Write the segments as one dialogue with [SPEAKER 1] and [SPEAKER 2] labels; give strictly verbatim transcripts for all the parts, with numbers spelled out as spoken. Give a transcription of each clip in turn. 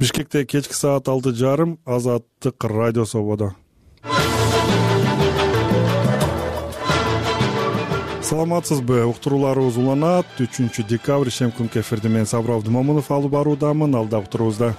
[SPEAKER 1] Бишкекте кечки саат алты жарым Азаттык радио Сободо. Саламатсызбы? Уктурууларыбыз уланат. үчүнчү декабрь шемкүнкү эфирди мен Сабыр Абдымомунов алып баруудамын. Алдап турубузда.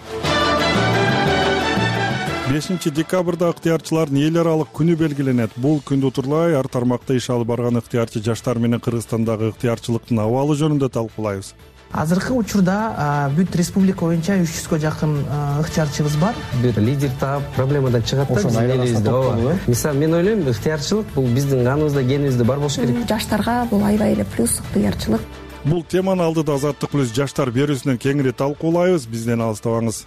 [SPEAKER 1] бешинчи декабрда ыктыярчылардын эл аралык күнү белгиленет. Бул күндү утурлай ар тармакта иш алып барган ыктыярчы жаштар менен Кыргызстандагы ыктыярчылыктын абалы жөнүндө талкуулайбыз.
[SPEAKER 2] Азыркы учурда бүт республика боюнча үч жүзгө жакын ыктыярчыбыз бар.
[SPEAKER 3] Бир лидер таап проблемадан чыгат да биздин элибизде. Ооба. Мисалы мен ойлойм, ыктыярчылык бул биздин каныбызда, генибизде бар болуш керек.
[SPEAKER 4] Жаштарга бул аябай эле плюс ыктыярчылык.
[SPEAKER 1] Бул теманы алдыда Азаттык плюс жаштар берүүсүнөн кеңири талкуулайбыз. Бизден алыстабаңыз.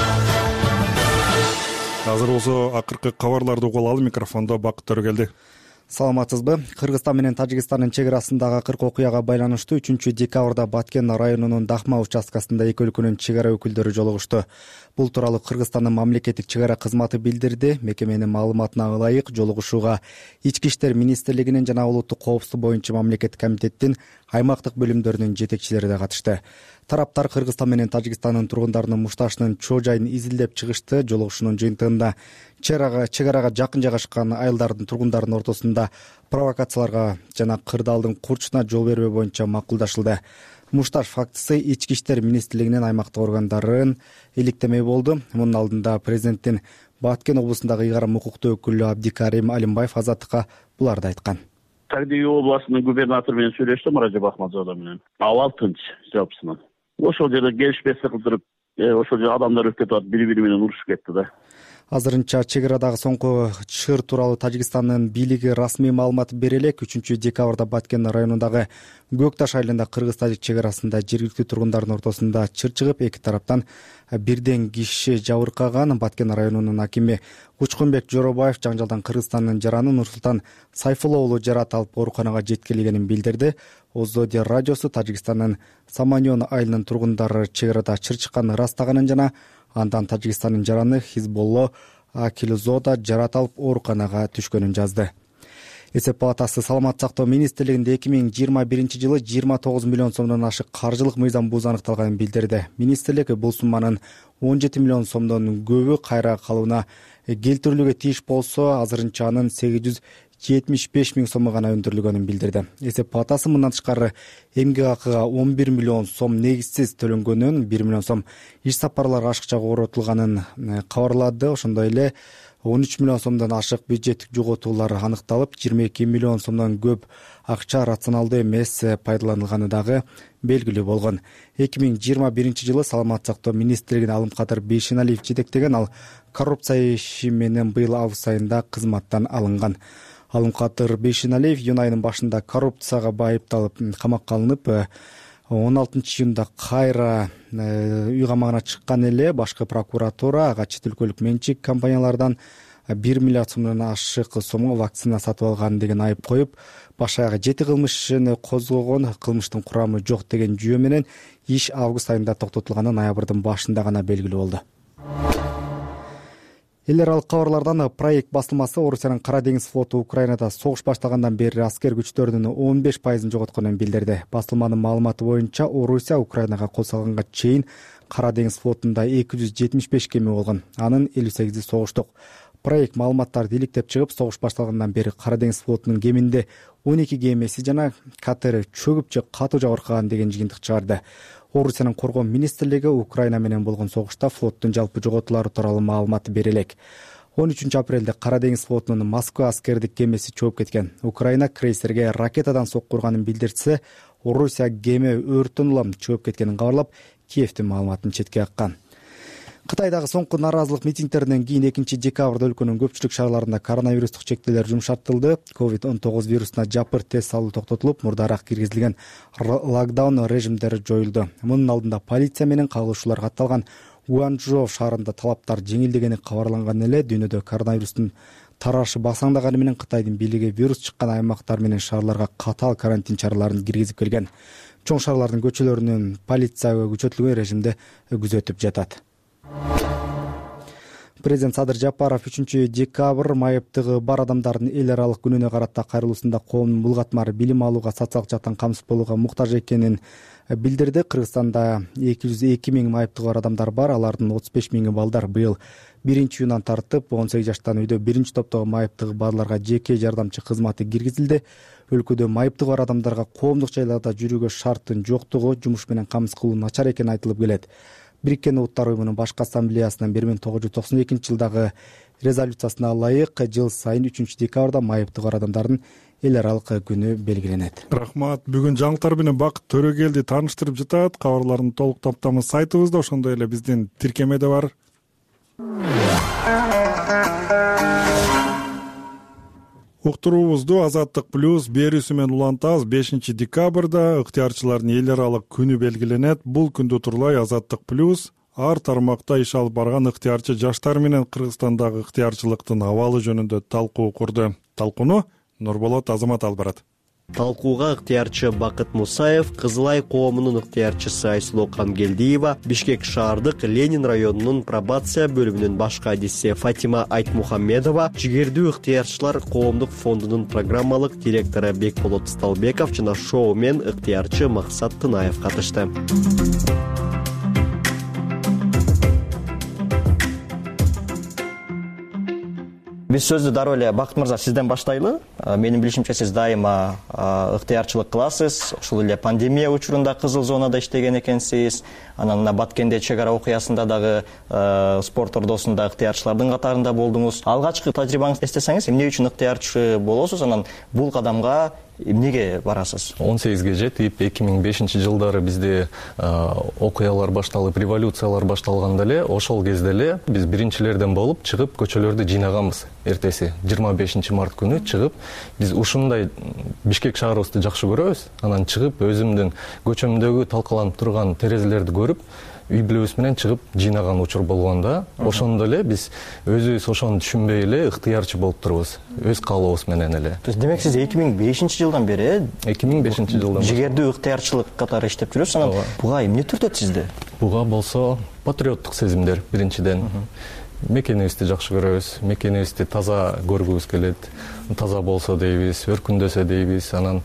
[SPEAKER 1] Азыр болсо акыркы кабарларды угуп алалы. Микрофондо Бакыт Төрөгелди.
[SPEAKER 5] Саламатсызбы? Кыргызстан менен Тажикстандын чек арасындагы акыркы окуяга байланыштуу үчүнчү декабрда Баткен районунун Дахма участкасында эки өлкөнүн чек ара өкүлдөрү жолугушту. Бул тууралуу Кыргызстандын мамлекеттик чек ара кызматы билдирди. Мекеменин маалыматына ылайык жолугушууга Ички иштер министрлигинин жана улуттук коопсуздук боюнча мамлекеттик комитеттин аймактык бөлүмдөрүнүн жетекчилери да катышты. Тараптар Кыргызстан менен Тажикстандын тургундарынын мушташынын чоо жайын изилдеп чыгышты. Жолугушуунун жыйынтыгында чек арага жакын жайгашкан айылдардын тургундардын ортосунда провокацияларга жана кырдаалдын курчуна жол бербөө боюнча макулдашылды. Мушташ фактысы Ички иштер министрлигинин аймактык органдарын иликтемей болду. Мунун алдында президенттин Баткен облусундагы ыйгарым укуктуу өкүлү Абдикарим Алимбаев Азаттыкка буларды айткан.
[SPEAKER 6] Тагдиби областынын губернатору менен сүйлөштүм, Ражаб Ахмадзода менен. Абал тынч жалпысынан. Ошол жерде келишпестик кылдырып, ошол жерде адамдар өтүп кетип, бири-бири менен урушуп кетти да.
[SPEAKER 5] Азырынча чек арадагы соңку чыр тууралуу Тажикстандын бийлиги расмий маалымат бере элек. үчүнчү декабрда Баткен районундагы Көкташ айылында кыргыз-тажик чек арасында жергиликтүү тургундардын ортосунда чыр чыгып, эки тараптан бирден киши жабыркаган. Баткен районунун акими Учкунбек Жоробаев жаңжалдан Кыргызстандын жараны Нурсултан Сайфулло уулу жарат алып ооруканага жеткирилгенин билдирди. Оздодия радиосу Тажикстандын Саманьон айылынын тургундары чек арада чыр чыкканын ырастаганын жана андан Тажикстандын жараны Хизболло Акилзода жарат алып ооруканага түшкөнүн жазды. Эсеп палатасы Саламат сактоо министрлигинде эки миң жыйырма биринчи жылы жыйырма тогуз миллион сомдон ашык каржылык мыйзам бузуу аныкталганын билдирди. Министрлик бул сумманын он жети миллион сомдон көбү кайра калууна келтирилүүгө тийиш болсо, азырынча анын сегиз жүз жетимиш беш миң сому гана өндүрүлгөнүн билдирди. Эсеп палатасы мындан тышкары эмгек акыга он бир миллион сом негизсиз төлөнгөнүн, бир миллион сом иш сапарларга ашыкча коротулганын кабарлады. Ошондой эле он үч миллион сомдон ашык бюджеттик жоготуулар аныкталып, жыйырма эки миллион сомдон көп акча рационалдуу эмес пайдаланылганы дагы белгилүү болгон. эки миң жыйырма биринчи жылы Саламат сактоо министрлигине Алымкадыр Бейшеналиев жетектеген, ал коррупция иши менен быйыл август айында кызматтан алынган. Алымкадыр Бейшеналиев июнь айынын башында коррупцияга байыпталып камакка алынып, он алтынчы июнда кайра үй камагына чыккан эле. Башкы прокуратура ага чет өлкөлүк менчик компаниялардан бир миллиард сомдон ашык сомго вакцина сатып алган деген айып коюп, баш аягы жети кылмышын козгогон, кылмыштын курамы жок деген жүйө менен иш август айында токтотулганы ноябрдын башында гана белгилүү болду. Эл аралык кабарлардан проект басылмасы Орусиянын Кара деңиз флоту Украинада согуш баштагандан бери аскер күчтөрүнүн он беш пайызын жоготконун билдирди. Басылманын маалыматы боюнча Орусия Украинага кол салганга чейин Кара деңиз флотунда эки жүз жетимиш беш кеме болгон. Анын элүү сегизи согуштук. Проект маалыматтарды иликтеп чыгып, согуш башталгандан бери Кара деңиз флотунун кеминде он эки кемеси жана катери чөгүп же катуу жабыркаган деген жыйынтык чыгарды. Орусиянын коргоо министрлиги Украина менен болгон согушта флоттун жалпы жоготуулары тууралуу маалымат бере элек. он үчүнчү апрелде Кара деңиз флотунун Москва аскердик кемеси чөгүп кеткен. Украина крейсерге ракетадан сокку урганын билдирсе, Орусия кеме өрттөн улам чөгүп кеткенин кабарлап, Киевдин маалыматын четке каккан. Кытайдагы соңку нааразылык митингтеринен кийин экинчи декабрда өлкөнүн көпчүлүк шаарларында коронавирустук чектөөлөр жумшартылды. ковид он тогуз вирусуна жапыр тест салуу токтотулуп, мурдараак киргизилген локдаун режимдери жоюлду. Мунун алдында полиция менен кагылышуулар катталган Гуанчжоу шаарында талаптар жеңилдегени кабарланган эле. Дүйнөдө коронавирустун тарашы басаңдаганы менен Кытайдын бийлиги вирус чыккан аймактар менен шаарларга катаал карантин чараларын киргизип келген. Чоң шаарлардын көчөлөрүнүн полиция күчөтүлгөн режимде күзөтүп жатат. Президент Садыр Жапаров үчүнчү декабрь майыптыгы бар адамдардын эл аралык күнүнө карата кайрылуусунда коомдун булгатмар билим алууга, социалдык жактан камсыз болууга муктаж экенин билдирди. Кыргызстанда эки жүз эки миң майыптыгы бар адамдар бар. Алардын отуз беш миңи балдар. Быйыл биринчи июндан тартып он сегиз жаштан үйдө биринчи топтогу майыптыгы барларга жеке жардамчы кызматы киргизилди. Өлкөдө майыптыгы бар адамдарга коомдук жайларда жүрүүгө шарттын жоктугу, жумуш менен камсыз кылуу начар экени айтылып келет. Бириккен Улуттар уюмунун башкы ассамблеясынын бир миң тогуз жүз токсон экинчи жылдагы резолюциясына ылайык жыл сайын үчүнчү декабрда майыптыгы бар адамдардын эл аралык күнү белгиленет.
[SPEAKER 1] Рахмат. Бүгүн жаңылыктар менен Бакыт Төрөгелди тааныштырып жатат. Кабарлардын толук топтамы сайтыбызда, ошондой эле биздин тиркемеде бар. Уктуруубузду Азаттык плюс берүүсү менен улантабыз. бешинчи декабрда ыктыярчылардын эл аралык күнү белгиленет. Бул күндү турлай Азаттык плюс ар тармакта иш алып барган ыктыярчы жаштар менен Кыргызстандагы ыктыярчылыктын абалы жөнүндө талкуу курду. Талкууну Нурболот Азамат алып барат.
[SPEAKER 7] Талкууга ыктыярчы Бакыт Мусаев, Кызылай коомунун ыктыярчысы Айсулуу Камгелдиева, Бишкек шаардык Ленин районунун пробация бөлүмүнүн башкы адиси Фатима Айтмухаммедова, жигердүү ыктыярчылар коомдук фондунун программалык директору Бекболот Сталбеков жана шоумен ыктыярчы Максат Тынаев катышты. Биз сөздү дароо эле Бакыт мырза сизден баштайлы. Менин билишимче сиз дайыма ыктыярчылык кыласыз. Ошол эле пандемия учурунда кызыл зонада иштеген экенсиз. Анан мына Баткенде чек ара окуясында дагы спорт ордосунда ыктыярчылардын катарында болдуңуз. Алгачкы тажрыйбаңызды эстесеңиз, эмне үчүн ыктыярчы болосуз? Анан бул кадамга эмнеге барасыз?
[SPEAKER 8] он сегизге жетип, эки миң бешинчи жылдары бизде окуялар башталып, революциялар башталганда эле, ошол кезде эле биз биринчилерден болуп чыгып көчөлөрдү жыйнаганбыз. Эртеси жыйырма бешинчи март күнү чыгып, биз ушундай Бишкек шаарыбызды жакшы көрөбүз. Анан чыгып өзүмдүн көчөмдөгү талкаланып турган терезелерди көрүп, үй бүлөбүз менен чыгып жыйнаган учур болгондо, ошондо эле биз өзүбүз ошону түшүнбөй эле ыктыярчы болуп турбуз. Өз каалообуз менен эле.
[SPEAKER 7] Демек сиз эки миң бешинчи жылдан бери
[SPEAKER 8] эки миң бешинчи жылдан
[SPEAKER 7] жигердүү ыктыярчылык катары иштеп жүрөсүз. Анан буга эмне түртөт сизди?
[SPEAKER 8] Буга болсо патриоттук сезимдер биринчиден. Мекенибизди жакшы көрөбүз, мекенибизди таза көргүбүз келет. Таза болсо дейбиз, өркүндөсө дейбиз. Анан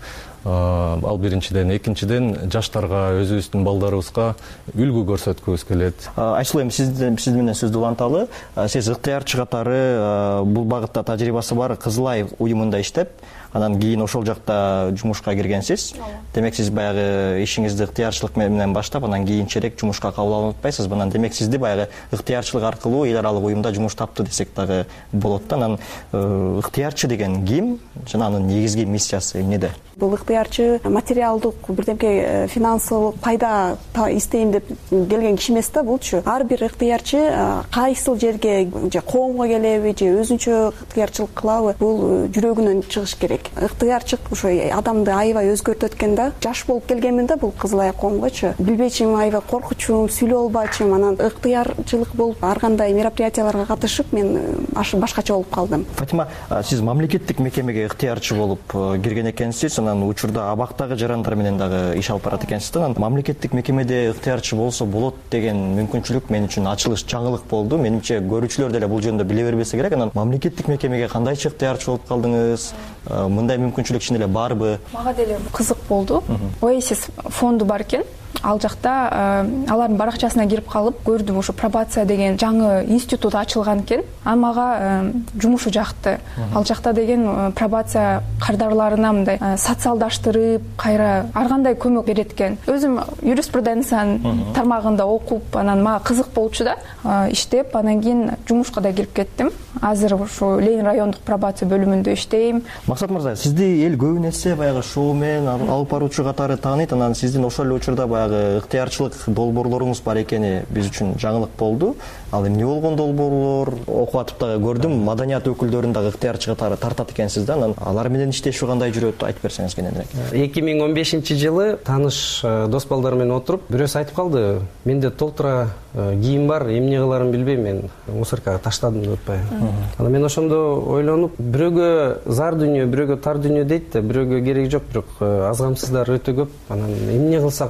[SPEAKER 8] ал биринчиден, экинчиден жаштарга, өзүбүздүн балдарыбызга үлгү көрсөткүбүз келет.
[SPEAKER 7] Айсулуу, эми сиз сиз менен сөздү уланталы. Сиз ыктыярчы катары бул багытта тажрыйбасы бар Кызылай уюмунда иштеп, анан кийин ошол жакта жумушка киргенсиз. Демек сиз баягы ишиңизди ыктыярчылык менен баштап, анан кийинчерээк жумушка кабыл алып атпайсызбы? Анан демек сизди баягы ыктыярчылык аркылуу эл аралык уюмда жумуш тапты десек дагы болот да. Анан ыктыярчы деген ким жана анын негизги миссиясы эмнеде?
[SPEAKER 9] Бул ыктыярчы материалдык бирдемке финансылык пайда истейм деп келген киши эмес да булчу. Ар бир ыктыярчы кайсыл жерге же коомго келеби же өзүнчө ыктыярчылык кылабы, бул жүрөгүнөн чыгыш керек. Ыктыярчылык ошо адамды аябай өзгөртөт экен да. Жаш болуп келгенмин да бул Кызылай коомгочу. Билбейчимин, аябай коркучумун, сүйлөй албайчумун. Анан ыктыярчылык болуп ар кандай мероприятияларга катышып мен башкача болуп калдым.
[SPEAKER 7] Фатима, сиз мамлекеттик мекемеге ыктыярчы болуп кирген экенсиз. Анан учурда абактагы жарандар менен дагы иш алып барат экенсиз да. Анан мамлекеттик мекемеде ыктыярчы болсо болот деген мүмкүнчүлүк мен үчүн ачылыш, жаңылык болду. Менимче көрүүчүлөр деле бул жөнүндө биле бербесе керек. Анан мамлекеттик мекемеге кандайча ыктыярчы болуп калдыңыз? Мындай мүмкүнчүлүк чын эле барбы?
[SPEAKER 10] Мага деле кызык болду. Оэсис фонду бар экен. Ал жакта алардын баракчасына кирип калып көрдүм, ошо пробация деген жаңы институт ачылган экен. Аны мага жумушу жакты. Ал жакта деген пробация кардарларына мындай социалдаштырып, кайра ар кандай көмөк берет экен. Өзүм юриспруденциянын тармагында окуп, анан мага кызык болчу да, иштеп, анан кийин жумушка да кирип кеттим. Азыр ошо Ленин райондук пробация бөлүмүндө иштейм.
[SPEAKER 7] Максат мырза, сизди эл көбүн эсе баягы шоумен алып баруучу катары тааныйт. Анан сиздин ошол эле учурда баягы ыктыярчылык долбоорлоруңуз бар экени биз үчүн жаңылык болду. Ал эмне болгон долбоорлор? Окуп атып дагы көрдүм, маданият өкүлдөрүн дагы ыктыярчы катары тартат экенсиз да. Анан алар менен иштешүү кандай жүрөт, айтып берсеңиз кененирээк.
[SPEAKER 3] эки миң он бешинчи жылы тааныш дос балдар менен отуруп, бирөөсү айтып калды, менде толтура кийим бар, эмне кыларын билбейм, мен мусоркага таштадым деп атпайбы. Анан мен ошондо ойлонуп, бирөөгө зар дүйнө, бирөөгө тар дүйнө дейт да, бирөөгө кереги жок, бирок аз камсыздар өтө көп. Анан эмне кылсак болот? Бул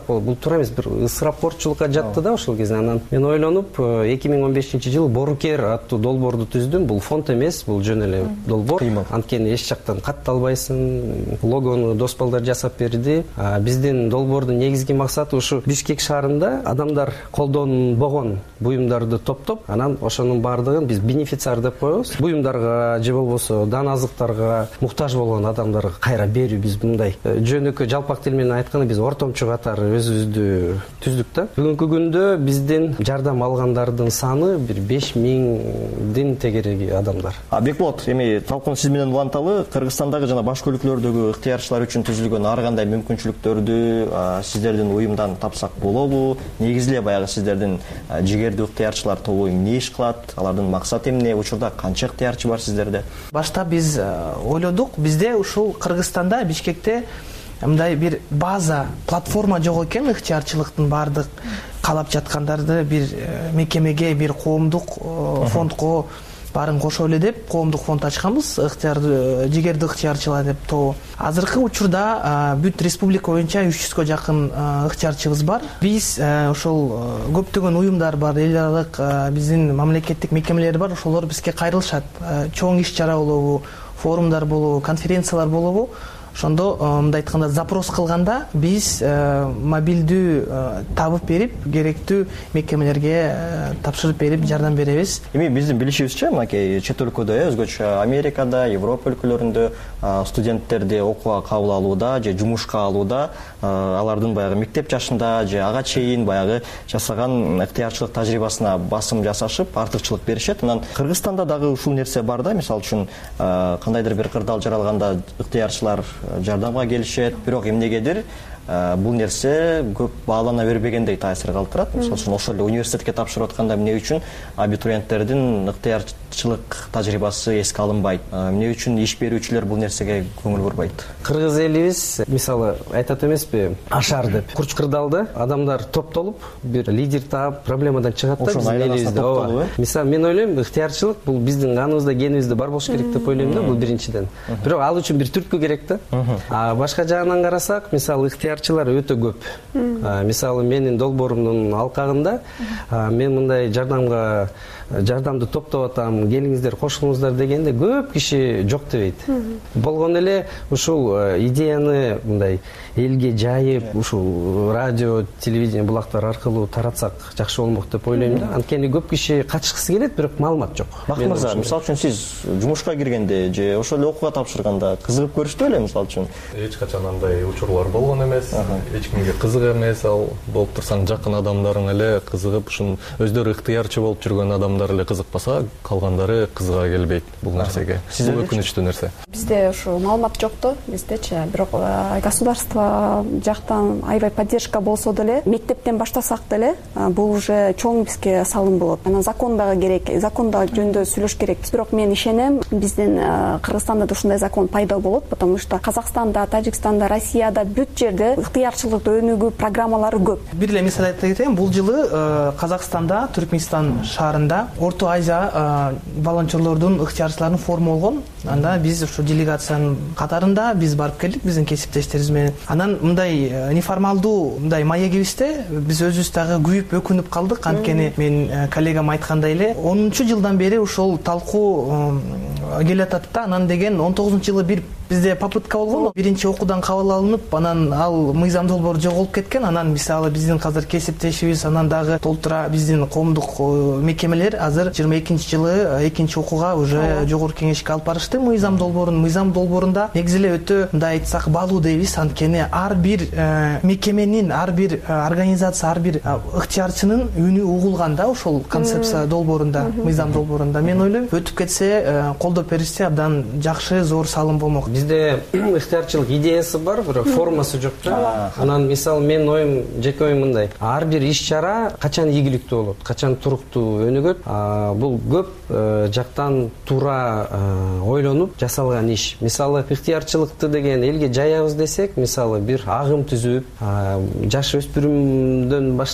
[SPEAKER 3] туура эмес, бир ысырапкорчулукка жатты да ошол кезде. Анан мен ойлонуп эки миң он бешинчи жылы Борукер аттуу долбоорду түздүм. Бул фонд эмес, бул жөн эле долбоор. Анткени эч жактан кат албайсың. Логону дос балдар жасап берди. Биздин долбоордун негизги максаты ушу Бишкек шаарында адамдар колдонбогон буюмдарды топтоп, анан ошонун баардыгын биз бенефициар деп коебуз. Буюмдарга же болбосо дан азыктарга муктаж болгон адамдарга кайра берүү. Биз мындай жөнөкөй жалпак тил менен айтканда биз ортомчу катары өзүбүздү түздүк да. Бүгүнкү күндө биздин жардам алгандардын саны бир беш миңдин тегереги адамдар.
[SPEAKER 7] А Бекболот, эми талкууну сиз менен уланталы. Кыргызстандагы жана башка өлкөлөрдөгү ыктыярчылар үчүн түзүлгөн ар кандай мүмкүнчүлүктөрдү сиздердин уюмдан тапсак болобу? Негизи эле баягы сиздердин жигердүү ыктыярчылар тобу эмне иш кылат? Алардын максаты эмне? Учурда канча ыктыярчы бар сиздерде?
[SPEAKER 2] Башта биз ойлодук, бизде ушул Кыргызстанда, Бишкекте мындай бир база, платформа жок экен, ыктыярчылыктын баардык каалап жаткандарды бир мекемеге, бир коомдук фондко баарын кошо эле деп коомдук фонд ачканбыз, ыктыярдуу жигердүү ыктыярчылар деп тобу. Азыркы учурда бүт республика боюнча үч жүзгө жакын ыктыярчыбыз бар. Биз ошол көптөгөн уюмдар бар, эл аралык биздин мамлекеттик мекемелер бар, ошолор бизге кайрылышат. Чоң иш чара болобу, форумдар болобу, конференциялар болобу, ошондо мындай айтканда запрос кылганда биз мобилдүү табып берип, керектүү мекемелерге тапшырып берип жардам беребиз.
[SPEAKER 7] Эми биздин билишибизче, мынакей чет өлкөдө, өзгөчө Америкада, Европа өлкөлөрүндө студенттерди окууга кабыл алууда же жумушка алууда алардын баягы мектеп жашында же ага чейин баягы жасаган ыктыярчылык тажрыйбасына басым жасашып, артыкчылык беришет. Анан Кыргызстанда дагы ушул нерсе бар да, мисалы үчүн кандайдыр бир кырдаал жаралганда ыктыярчылар жардамга келишет, бирок эмнегедир бул нерсе көп баалана бербегендей таасир калтырат. Мисалы ошол эле университетке тапшырып атканда эмне үчүн абитуриенттердин ыктыярчылык тажрыйбасы эске алынбайт? Эмне үчүн иш берүүчүлөр бул нерсеге көңүл бурбайт?
[SPEAKER 3] Кыргыз элибиз мисалы айтат эмеспи, ашар деп. Курч кырдаалда адамдар топтолуп, бир лидер таап, проблемадан чыгат да биздин элибизде. Мисалы мен ойлойм, ыктыярчылык бул биздин каныбызда, генибизде бар болуш керек деп ойлойм да, бул биринчиден. Бирок ал үчүн бир түрткү керек да. А башка жагынан карасак, мисалы ыктыярчылар өтө көп. Мисалы менин долбоорумдун алкагында мен мындай жардамга жардамды топтоп атам, келиңиздер, кошулуңуздар дегенде көп киши жок дебейт. Болгон эле ушул идеяны мындай элге жайып, ушул радио, телевидение булактар аркылуу таратсак жакшы болмок деп ойлойм да. Анткени көп киши катышкысы келет, бирок маалымат жок.
[SPEAKER 7] Бакыт мырза, мисалы үчүн сиз жумушка киргенде же ошол эле окууга тапшырганда кызыгып көрүштү беле, мисалы үчүн?
[SPEAKER 8] Эч качан андай учурлар болгон эмес. Эч кимге кызык эмес, ал болуп турсаң жакын адамдарың эле кызыгып, ушун өздөрү ыктыярчы болуп жүргөн адамдар эле кызыкпаса, калгандары кызыга келбейт бул нерсеге. Бул өкүнүчтүү нерсе.
[SPEAKER 9] Бизде ушу маалымат жок да, биздечи. Бирок государство жактан аябай поддержка болсо деле, мектептен баштасак деле, бул уже чоң бизге салым болот. Анан закон дагы керек, законда жөнүндө сүйлөш керек. Бирок мен ишенем, биздин Кыргызстанда да ушундай закон пайда болот, потому что Казакстанда, Тажикстанда, Россияда бүт жерде ыктыярчылыкты өнүгүү программалары көп.
[SPEAKER 2] Бир эле мисал айта кетейин, бул жылы Казакстанда, Түркмөнстан шаарында Орто Азия волонтерлордун ыктыярчыларынын форуму болгон. Анда биз ушу делегациянын катарында биз барып келдик биздин кесиптештерибиз менен. Анан мындай неформалдуу мындай маегибизде биз өзүбүз дагы күйүп өкүнүп калдык. Анткени мен коллегам айткандай эле онунчу жылдан бери ушул талкуу келатат да. Анан деген он тогузунчу жылы бир бизде попытка болгон. Биринчи окуудан кабыл алынып, анан ал мыйзам долбоор жоголуп кеткен. Анан мисалы биздин азыр кесиптешибиз, анан дагы толтура биздин коомдук мекемелер азыр жыйырма экинчи жылы экинчи окууга уже жогорку кеңешке алып барышты мыйзам долбоорун. Мыйзам долбоорунда негизи эле өтө мындай айтсак баалуу дейбиз. Анткени ар бир мекеменин, ар бир организация, ар бир ыктыярчынын үнү угулган да ошол концепция долбоорунда, мыйзам долбоорунда. Мен ойлойм, өтүп кетсе, колдоп беришсе абдан жакшы, зор салым болмок.
[SPEAKER 3] Бизде ыктыярчылык идеясы бар, бирок формасы жок да. Анан мисалы мен оюм, жеке оюм мындай. Ар бир иш-чара качан ийгиликтүү болот, качан туруктуу өнүгөт, бул көп жактан туура ойлонуп жасалган иш. Мисалы ыктыярчылыкты деген элге жаябыз десек, мисалы бир агым түзүп, жаш өспүрүмдөн баштап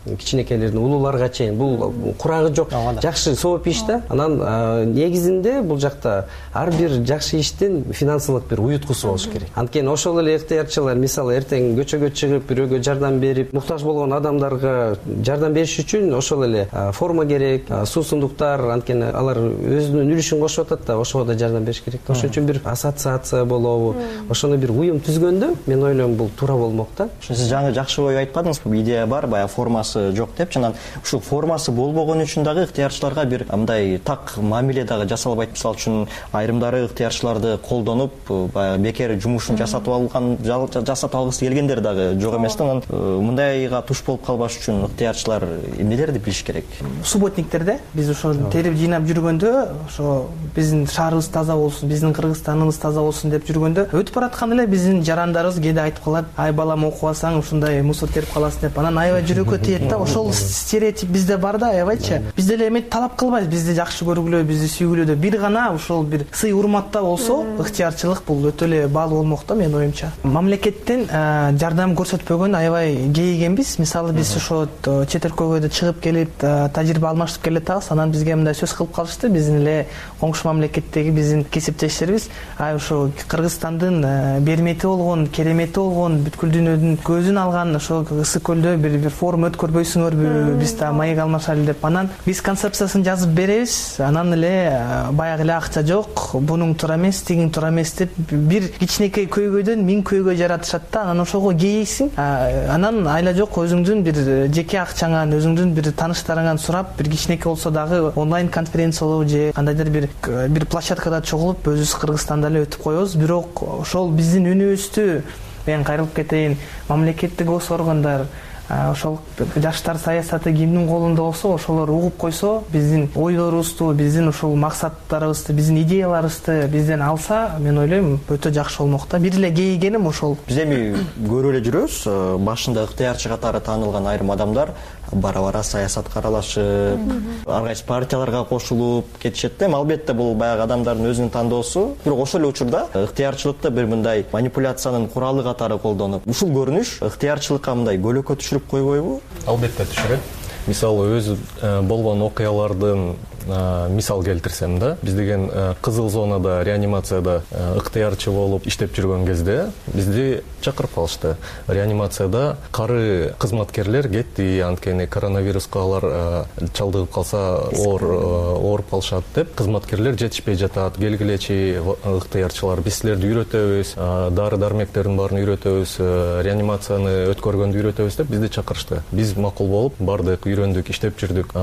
[SPEAKER 3] кичинекейлерден улууларга чейин бул курагы жок жакшы сооп иш да. Анан негизинде бул жакта ар бир жакшы иштин финансылык бир уюткусу болуш керек. Анткени ошол эле ыктыярчылар мисалы эртең көчөгө чыгып бирөөгө жардам берип, муктаж болгон адамдарга жардам бериш үчүн ошол эле форма керек, суусундуктар, анткени алар өзүнүн үлүшүн кошуп атат да, ошого да жардам бериш керек. Ошон үчүн бир ассоциация болобу, ошону бир уюм түзгөндө мен ойлойм бул туура болмок да.
[SPEAKER 7] Сиз жаңы жакшы ой айткандыңыз, бул идея бар, баягы формасы жок деп. Жана ушул формасы болбогон үчүн дагы ыктыярчыларга бир мындай так мамиле дагы жасалбайт. Мисалы үчүн айрымдары ыктыярчыларды колдонуп, баягы бекер жумушун жасатып алган, жасатып алгысы келгендер дагы жок эмес да. Мындайга туш болуп калбаш үчүн ыктыярчылар эмнелерди билиш керек?
[SPEAKER 2] Субботниктерде биз ошо терип жыйнап жүргөндө, ошо биздин шаарыбыз таза болсун, биздин Кыргызстаныбыз таза болсун деп жүргөндө, өтүп баратканда эле биздин жарандарыбыз кээде айтып калат: "Ай балам, окуп алсаң ушундай мусор терип каласың" деп. Анан аябай жүрөккө тиет да. Ошол стереотип бизде бар да, аябайчы. Биз деле эметти талап кылбайбыз, бизди жакшы көргүлө, бизди сүйгүлө. Бир гана ошол бир сый урматта болсо, ыктыярчылык бул өтө эле баалуу болмок да, менин оюмча. Мамлекеттен жардам көрсөтпөгөн аябай кейигенбиз. Мисалы биз ошо чет өлкөгө чыгып келип, тажрыйба алмаштырып келатабыз. Анан бизге мындай сөз кылып калышты, биздин эле коңшу мамлекеттеги биздин кесиптештерибиз: "Ай ошо Кыргызстандын бермети болгон, керемети болгон, бүткүл дүйнөнүн көзүн алган ошо ысык көлдө бир бир форум өткөрбөйсүңөрбү? Биз да маек алмашайлы" деп. Анан биз концепциясын жазып беребиз. Анан эле баягы эле акча жок, бунуң туура эмес, тигиң туура эмес деп бир кичинекей көйгөйдөн миң көйгөй жаратышат да. Анан ошого кейисиң. Анан айла жок өзүңдүн бир жеке акчаңан, өзүңдүн бир тааныштарыңан сурап, бир кичинекей болсо дагы онлайн конференциялоо же кандайдыр бир бир площадкада чогулуп өзүбүз Кыргызстанда эле өтүп коебуз. Бирок ошол биздин үнүбүздү, мен кайрылып кетейин, мамлекеттик өз органдар, ошол жаштар саясаты кимдин колунда болсо, ошолор угуп койсо, биздин ойлорубузду, биздин ушул максаттарыбызды, биздин идеяларыбызды бизден алса, мен ойлойм өтө жакшы болмок да. Бир эле кейигеним ошол.
[SPEAKER 7] Биз эми көрүп эле жүрөбүз, башында ыктыярчы катары таанылган айрым адамдар бара-бара саясатка аралашып, ар кайсы партияларга кошулуп кетишет да. Албетте бул баягы адамдардын өзүнүн тандоосу. Бирок ошол эле учурда ыктыярчылыкты бир мындай манипуляциянын куралы катары колдонуп, ушул көрүнүш ыктыярчылыкка мындай көлөкө түшүрүп койбойбу?
[SPEAKER 8] Албетте түшүрөт. Мисалы өз болгон окуялардын мисал келтирсем да, биз деген кызыл зонада реанимацияда ыктыярчы болуп иштеп жүргөн кезде бизди чакырып калышты. Реанимацияда кары кызматкерлер кетти, анткени коронавируска алар чалдыгып калса оор ооруп калышат деп кызматкерлер жетишпей жатат. Келгилечи ыктыярчылар, биз силерди үйрөтөбүз, дары дармектердин баарын үйрөтөбүз, реанимацияны өткөргөндү үйрөтөбүз деп бизди чакырышты. Биз макул болуп бардык, үйрөндүк, иштеп жүрдүк.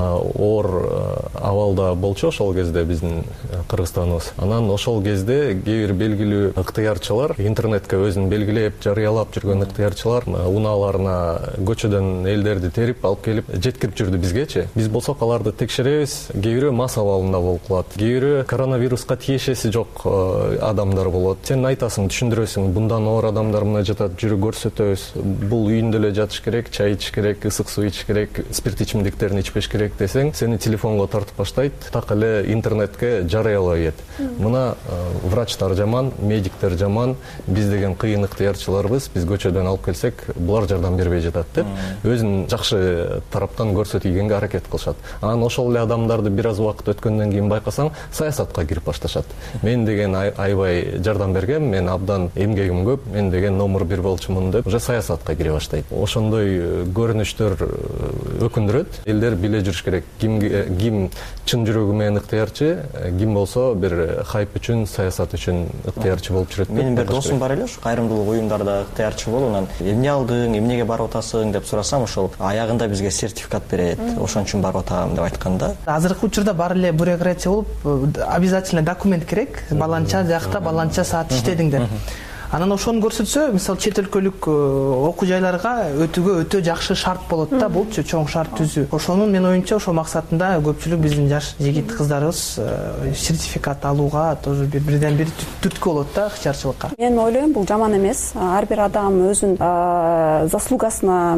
[SPEAKER 8] Оор абал да болчу ошол кезде биздин Кыргызстаныбыз. Анан ошол кезде кээ бир белгилүү ыктыярчылар интернетке өзүн белгилеп, жарыялап жүргөн ыктыярчылар унааларына көчөдөн элдерди терип алып келип жеткирип жүрдү бизгечи. Биз болсок аларды текшеребиз. Кээ бирөө мас абалында болуп калат. Кээ бирөө коронавируска тиешеси жок адамдар болот. Сен айтасың, түшүндүрөсүң, бундан оор адамдар мына жатат, жүрүп көрсөтөбүз. Бул үйүндө эле жатыш керек, чай ичиш керек, ысык суу ичиш керек, спирт ичимдиктерин ичпеш керек десең, сени телефонго тартып баштайт, так эле интернетке жарыялай берет. Мына врачтар жаман, медиктер жаман, биз деген кыйын ыктыярчыларбыз, биз көчөдөн алып келсек, булар жардам бербей жатат деп өзүн жакшы тараптан көрсөтүүгөнгө аракет кылышат. Анан ошол эле адамдарды бир аз убакыт өткөндөн кийин байкасаң, саясатка кирип башташат. Мен деген аябай жардам бергем, мен абдан эмгегим көп, мен деген номер бир болчумун деп уже саясатка кире баштайт. Ошондой көрүнүштөр өкүндүрөт. Элдер биле жүрүш керек, ким ким чын жүрөгү менен ыктыярчы, ким болсо бир хайп үчүн, саясат үчүн ыктыярчы болуп жүрөт.
[SPEAKER 7] Менин бир досум бар эле, ушу кайрымдуулук уюмдарда ыктыярчы болуп, анан эмне алдың, эмнеге барып атасың деп сурасам, ошол аягында бизге сертификат берет, ошон үчүн барып атам деп айтканда.
[SPEAKER 2] Азыркы учурда бар эле бюрократия болуп, обязательно документ керек, баланча жакта, баланча саат иштедиң деп. Анан ошону көрсөтсө, мисалы чет өлкөлүк окуу жайларга өтүүгө өтө жакшы шарт болот да, булчу чоң шарт түзүү. Ошонун мен оюмча ошол максатында көпчүлүк биздин жаш жигит кыздарыбыз сертификат алууга тоже бирден бир түрткү болот да ыктыярчылыкка.
[SPEAKER 9] Мен ойлойм, бул жаман эмес. Ар бир адам өзүнүн заслугасына,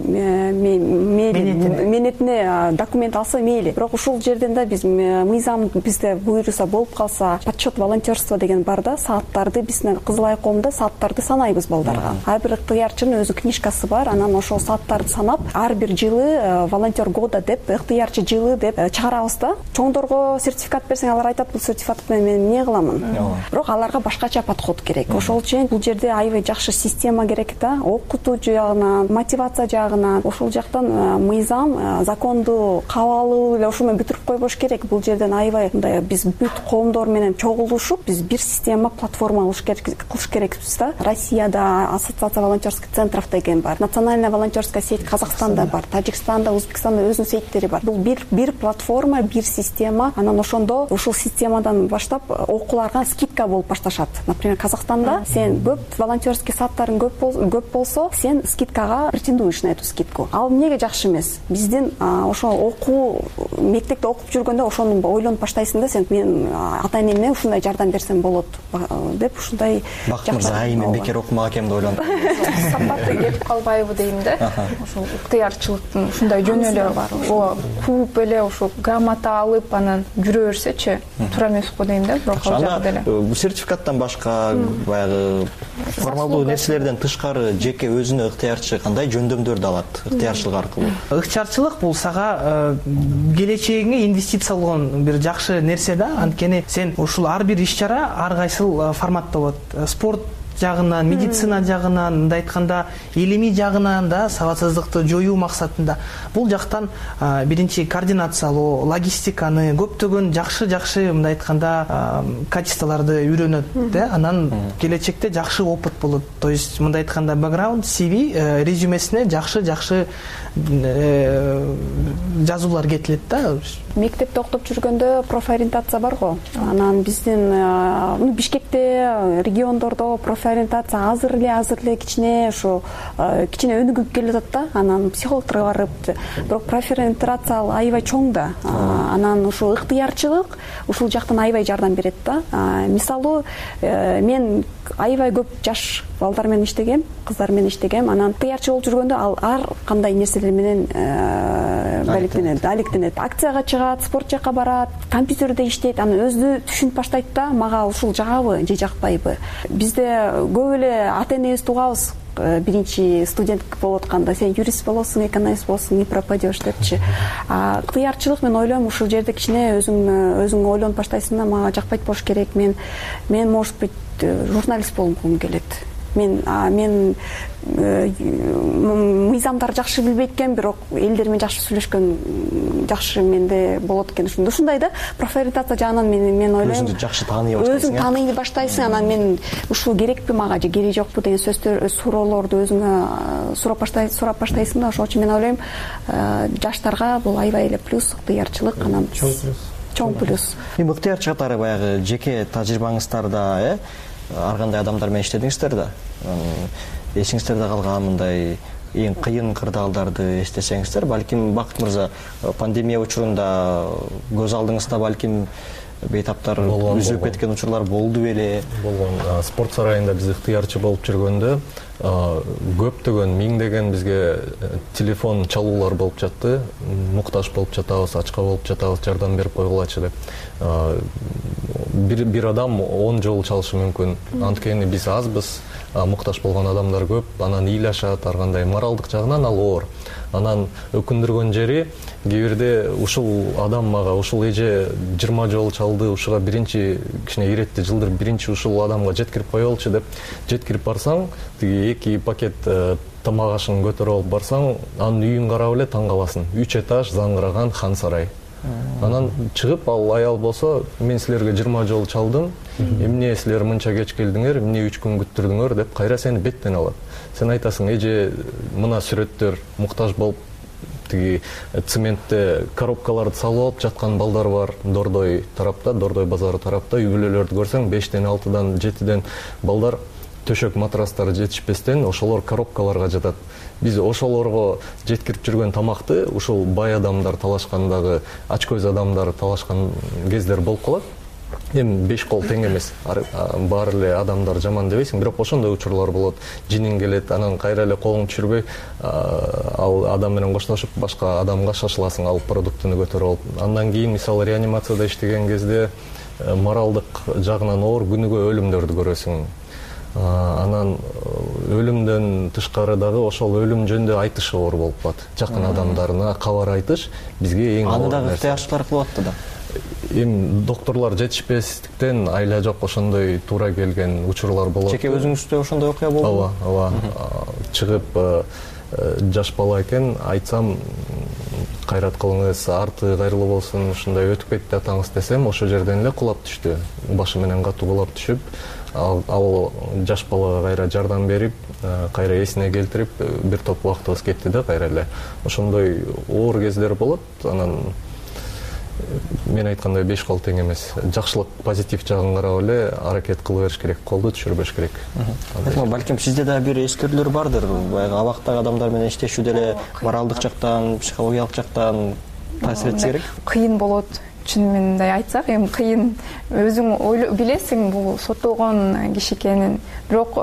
[SPEAKER 9] менетине документ алса мейли. Бирок ушул жерден да биз мыйзам бизде буйруса болуп калса, подсчет волонтерство деген бар да, сааттарды биздин Кызыл Ай коому форумда сааттарды санайбыз балдарга. Ар бир ыктыярчынын өзү книжкасы бар, анан ошол сааттарды санап, ар бир жылы волонтер года деп, ыктыярчы жылы деп чыгарабыз да. Чоңдорго сертификат берсең, алар айтат, бул сертификат менен мен эмне кыламын? Бирок аларга башкача подход керек. Ошол үчүн бул жерде аябай жакшы система керек да, окутуу жагынан, мотивация жагынан, ошол жактан мыйзам, законду кабыл алуу эле ошол менен бүтүрүп койбош керек. Бул жерден аябай мындай биз бүт коомдор менен чогулушуп, биз бир система платформа кылыш керекпиз да. Россияда ассоциация волонтерских центров деген бар, национальная волонтерская сеть Казакстанда бар, Тажикстанда, Узбекстанда өзүнүн сеттери бар. Бул бир бир платформа, бир система. Анан ошондо ушул системадан баштап окууларга скидка болуп башташат. Например, Казакстанда сен көп волонтерский сааттарың көп болсо, сен скидкага претендуешь на эту скидку. Ал эмнеге жакшы эмес? Биздин ошол окуу мектепте окуп жүргөндө ошону ойлонуп баштайсың да, сен мен ата энеме ушундай жардам берсем болот деп ушундай
[SPEAKER 7] жакшы. Ай, мен бекер окумак экенм деп ойлонуп.
[SPEAKER 10] Сапаты кетип калбайбы дейм да. Ошол ыктыярчылыктын ушундай жөнөлүрү бар. О, кууп эле ошо грамота алып анан жүрө берсечи, туура эмес го дейм да. Бирок ал жагы деле.
[SPEAKER 7] Бул сертификаттан башка баягы формалдуу нерселерден тышкары жеке өзүнө ыктыярчы кандай жөндөмдөрдү алат ыктыярчылык аркылуу?
[SPEAKER 2] Ыктыярчылык бул сага келечегиңе инвестиция болгон бир жакшы нерсе да. Анткени сен ушул ар бир иш-чара ар кайсыл форматта болот. Спорт жагынан, медицина жагынан, мындай айтканда, илимий жагынан да сабатсыздыкты жоюу максатында бул жактан биринчи координациялоо, логистиканы, көптөгөн жакшы-жакшы мындай айтканда качестволорду үйрөнөт да. Анан келечекте жакшы опыт болот. То есть мындай айтканда бэкграунд, си ви резюмесине жакшы-жакшы жазуулар кетилет да.
[SPEAKER 9] Мектепте окутуп жүргөндө профориентация бар го. Анан биздин Бишкекте, региондордо профориентация азыр эле азыр эле кичине ошо кичине өнүгүп келатат да. Анан психологторго барып, бирок профориентация аябай чоң да. Анан ушул ыктыярчылык ушул жактан аябай жардам берет да. Мисалы, мен аябай көп жаш балдар менен иштегем, кыздар менен иштегем. Анан ыктыярчы болуп жүргөндө ал ар кандай нерселер менен баликтенет, алектенет. Акцияга чыгат, спорт жака барат, компьютерде иштейт, анан өзү түшүнүп баштайт да, мага ушул жагабы же жакпайбы. Бизде көп эле ата энебизди угабыз. Биринчи студент болуп атканда сен юрист болосуң, экономист болосуң, не пропадешь депчи. А ыктыярчылык мен ойлойм ушул жерде кичине өзүң өзүң ойлонуп баштайсың да, мага жакпайт болуш керек. Мен мен может быть журналист болгум келет. Мен мен мыйзамдарды жакшы билбейт экен, бирок элдер менен жакшы сүйлөшкөн жакшы менде болот экен. Ушундай да, профориентация жагынан мен мен ойлойм.
[SPEAKER 7] Өзүңдү жакшы тааный баштайсың.
[SPEAKER 9] Өзүң тааный баштайсың, анан мен ушул керекпи мага же кереги жокпу деген сөздөр, суроолорду өзүңө сурап баштай сурап баштайсың да. Ошол үчүн мен ойлойм, жаштарга бул аябай эле плюс ыктыярчылык, анан чоң плюс. Чоң плюс.
[SPEAKER 7] Эми ыктыярчы катары баягы жеке тажрыйбаңыздарда, э, ар кандай адамдар менен иштедиңиздер да. Эсиңиздерде калган мындай эң кыйын кырдаалдарды эстесеңиздер, балким Бакыт мырза пандемия учурунда көз алдыңызда балким бейтаптар үзүлүп кеткен учурлар болду беле?
[SPEAKER 8] Болгон. Спорт сарайында биз ыктыярчы болуп жүргөндө көптөгөн миңдеген бизге телефон чалуулар болуп жатты. Муктаж болуп жатабыз, ачка болуп жатабыз, жардам берип койгулачы деп. Бир бир адам он жолу чалышы мүмкүн. Анткени биз азбыз, муктаж болгон адамдар көп, анан ыйлашат, ар кандай моралдык жагынан ал оор. Анан өкүндүргөн жери, кээ бирде ушул адам мага ушул эже жыйырма жолу чалды, ушуга биринчи кичине иретти жылдыр биринчи ушул адамга жеткирип коелучу деп жеткирип барсаң, тиги эки пакет тамак ашын көтөрүп алып барсаң, анын үйүн карап эле таң каласың. Үч этаж заңгыраган хан сарай. Анан чыгып ал аял болсо, мен силерге жыйырма жолу чалдым, эмне силер мынча кеч келдиңер, эмне үч күн күттүрдүңөр деп кайра сени беттен алат. Сен айтасың, эже мына сүрөттөр муктаж болуп тиги цементте коробкаларды салып алып жаткан балдар бар, Дордой тарапта, Дордой базары тарапта. Үй бүлөлөрдү көрсөң, бештен, алтыдан, жетиден балдар төшөк матрастары жетишпестен ошолор коробкаларга жатат. Биз ошолорго жеткирип жүргөн тамакты ушул бай адамдар талашкандагы, ач көз адамдар талашкан кездер болуп калат. Эми беш кол тең эмес. Баары эле адамдар жаман дебейсиң, бирок ошондой учурлар болот. Жиниң келет, анан кайра эле колуң түшүрбөй, ал адам менен коштошуп башка адамга шашыласың, ал продуктуну көтөрүп алып. Андан кийин мисалы реанимацияда иштеген кезде моралдык жагынан оор күнүгө өлүмдөрдү көрөсүң. анан өлүмдөн тышкары дагы ошол өлүм жөнүндө айтыш оор болуп калат. Жакын адамдарына кабар айтыш бизге эң
[SPEAKER 7] аны дагы ыктыярчылар кылып атты да.
[SPEAKER 8] Эми доктурлар жетишпестиктен айла жок ошондой туура келген учурлар болот.
[SPEAKER 7] Жеке өзүңүздө ошондой окуя болдубу?
[SPEAKER 8] Ооба, ооба. Чыгып жаш бала экен, айтсам кайрат кылыңыз, арты кайрылуу болсун, ушундай өтүп кетти атаңыз десем, ошол жерден эле кулап түштү. Башы менен катуу кулап түшүп, ал жаш балага кайра жардам берип, кайра эсине келтирип, бир топ убактыбыз кетти да кайра эле. Ошондой оор кездер болот. Анан мен айткандай беш кол тең эмес. Жакшылык, позитив жагын карап эле аракет кыла бериш керек, колду түшүрбөш керек.
[SPEAKER 7] Балким сизде да бир эскертүүлөр бардыр. Баягы абактагы адамдар менен иштешүү деле моралдык жактан, психологиялык жактан таасир этсе керек.
[SPEAKER 10] Кыйын болот. Чын мындай айтсак, эми кыйын. Өзүң билесиң, бул соттолгон киши экенин. Бирок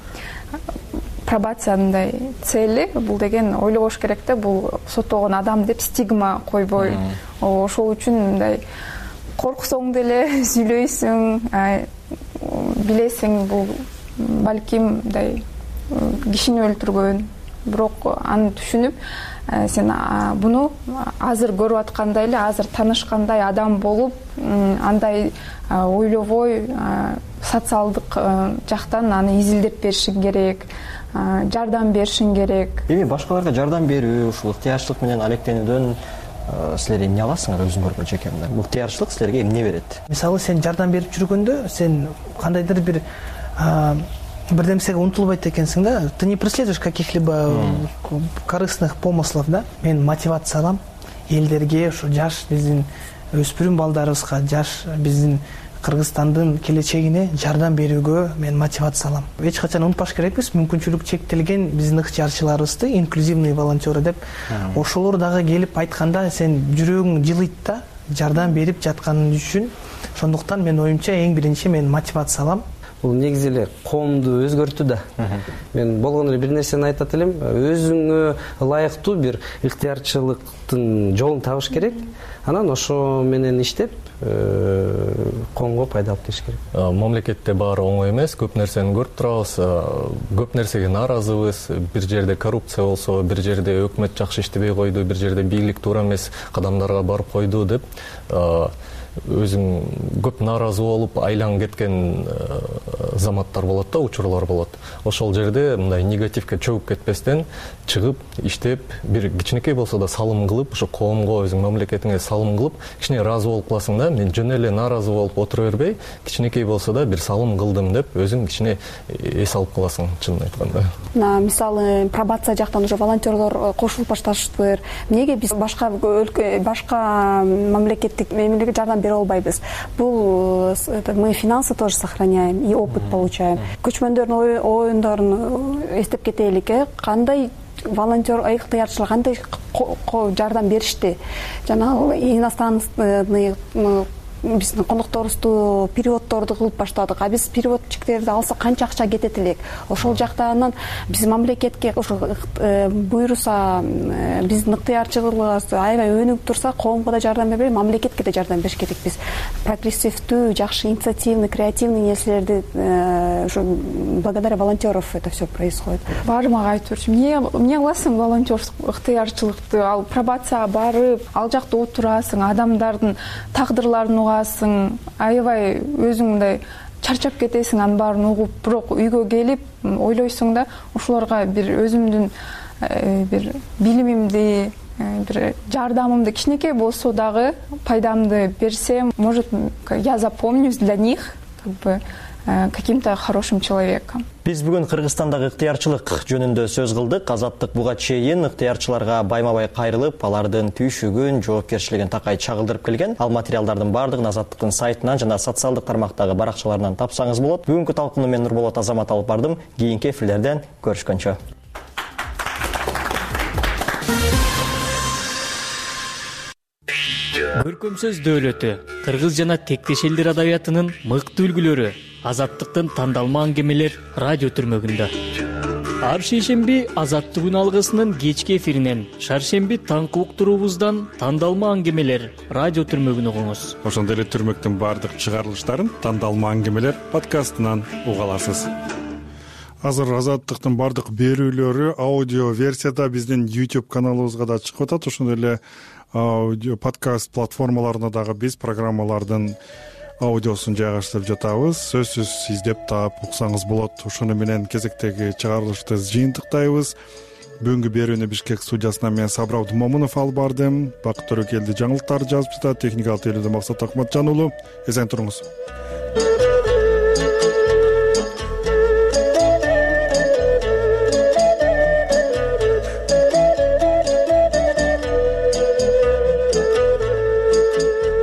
[SPEAKER 10] пробациянын цели бул деген ойлобош керек да, бул соттолгон адам деп стигма койбой. Ошол үчүн мындай корксоң деле сүйлөйсүң, билесиң бул балким мындай кишини өлтүргөн. Бирок аны түшүнүп, сен буну азыр көрүп аткандай эле, азыр таанышкандай адам болуп, андай ойлобой, социалдык жактан аны изилдеп беришиң керек, жардам беришиң керек.
[SPEAKER 7] Эми башкаларга жардам берүү, ушул ыктыярчылык менен алектенүүдөн силер эмне аласыңар өзүңөргө жеке мындай? Бул ыктыярчылык силерге эмне берет?
[SPEAKER 2] Мисалы сен жардам берип жүргөндө, сен кандайдыр бир бир нерсеге умтулбайт экенсиң да. Ты не преследуешь каких-либо корыстных помыслов, да? Мен мотивация алам элдерге, ушу жаш биздин өспүрүм балдарыбызга, жаш биздин Кыргызстандын келечегине жардам берүүгө мен мотивация алам. Эч качан унутпаш керекпиз, мүмкүнчүлүк чектелген биздин ыктыярчыларыбызды инклюзивный волонтеры деп. Ошолор дагы келип айтканда сен жүрөгүң жылыйт да, жардам берип жатканың үчүн. Ошондуктан мен оюмча эң биринчи мен мотивация алам.
[SPEAKER 3] Бул негизи эле коомду өзгөртүү да. Мен болгон эле бир нерсени айтат элем, өзүңө ылайыктуу бир ыктыярчылыктын жолун табыш керек. Анан ошо менен иштеп, коомго пайда алып келиш керек.
[SPEAKER 8] Мамлекетте баары оңой эмес, көп нерсени көрүп турабыз, көп нерсеге нааразыбыз. Бир жерде коррупция болсо, бир жерде өкмөт жакшы иштебей койду, бир жерде бийлик туура эмес кадамдарга барып койду деп өзүң көп нааразы болуп айланып кеткен заматтар болот да, учурлар болот. Ошол жерде мындай негативге чөгүп кетпестен чыгып иштеп, бир кичинекей болсо да салым кылып, ошо коомго, өзүң мамлекетиңе салым кылып, кичине ыраазы болуп каласың да. Мен жөн эле нааразы болуп отура бербей, кичинекей болсо да бир салым кылдым деп өзүң кичине эс алып каласың, чынын айтканда.
[SPEAKER 9] Мисалы, пробация жактан уже волонтерлор кошулуп башташты. Эмнеге биз башка өлкө, башка мамлекеттик мемлекетке жардам бере албайбыз? Бул мы финансы тоже сохраняем и опыт получаем. Көчмөндөрдүн оюндорун эстеп кетелик, э, кандай волонтер ыктыярчылар кандай жардам беришти? Жана иностранный биздин конокторубузду, переводторду кылып баштадык. А биз переводчиктерди алсак канча акча кетет элек? Ошол жактан биз мамлекетке ошо буйруса, биздин ыктыярчылыгыбыз аябай өнүгүп турса, коомго да жардам бербей, мамлекетке да жардам бериш керек. Биз прогрессивдүү, жакшы инициативный, креативный нерселерди ошо благодаря волонтеров это все происходит.
[SPEAKER 10] Баары мага айтып берчү. Эмне эмне кыласың волонтерск ыктыярчылыкты? Ал пробацияга барып, ал жакта отурасың, адамдардын тагдырларын угасың, аябай өзүң мындай чарчап кетесиң, анын баарын угуп, бирок үйгө келип ойлойсуң да, ошолорго бир өзүмдүн бир билимимди, бир жардамымды кичинекей болсо дагы пайдамды берсем, может, я запомнюсь для них, как бы каким-то хорошим человеком.
[SPEAKER 7] Биз бүгүн Кыргызстандагы ыктыярчылык жөнүндө сөз кылдык. Азаттык буга чейин ыктыярчыларга байма-бай кайрылып, алардын түйшүгүн, жоопкерчилигин такай чагылдырып келген. Ал материалдардын баардыгын Азаттыктын сайтынан жана социалдык тармактагы баракчаларынан тапсаңыз болот. Бүгүнкү талкууну мен Нурболот Азамат алып бардым. Кийинки эфирлерден көрүшкөнчө.
[SPEAKER 11] Көркөм сөз дөөлөтү, кыргыз жана тектеш элдер адабиятынын мыкты үлгүлөрү, Азаттыктын тандалма аңгемелер радио түрмөгүндө. Ар шейшемби Азаттык күн алгысынын кечки эфиринен, шаршемби таңкы уктуруубуздан тандалма аңгемелер радио түрмөгүн угуңуз.
[SPEAKER 1] Ошондой эле түрмөктүн баардык чыгарылыштарын тандалма аңгемелер подкастынан уга аласыз. азыр азаттыктын баардык берүүлөрү аудио версияда биздин YouTube каналыбызга да чыгып атат. Ошондой эле аудио подкаст платформаларына дагы биз программалардын аудиосун жайгаштырып жатабыз. Сөзсүз издеп таап уксаңыз болот. Ошону менен кезектеги чыгарылышты жыйынтыктайбыз. Бүгүнкү берүүнү Бишкек студиясынан мен Сабыр Абдумомунов алып бардым. Бакыт Төрөкелди жаңылыктарды жазып жатат. Техникалык тейлөөдө Максат Акматжан уулу. Эсен туруңуз.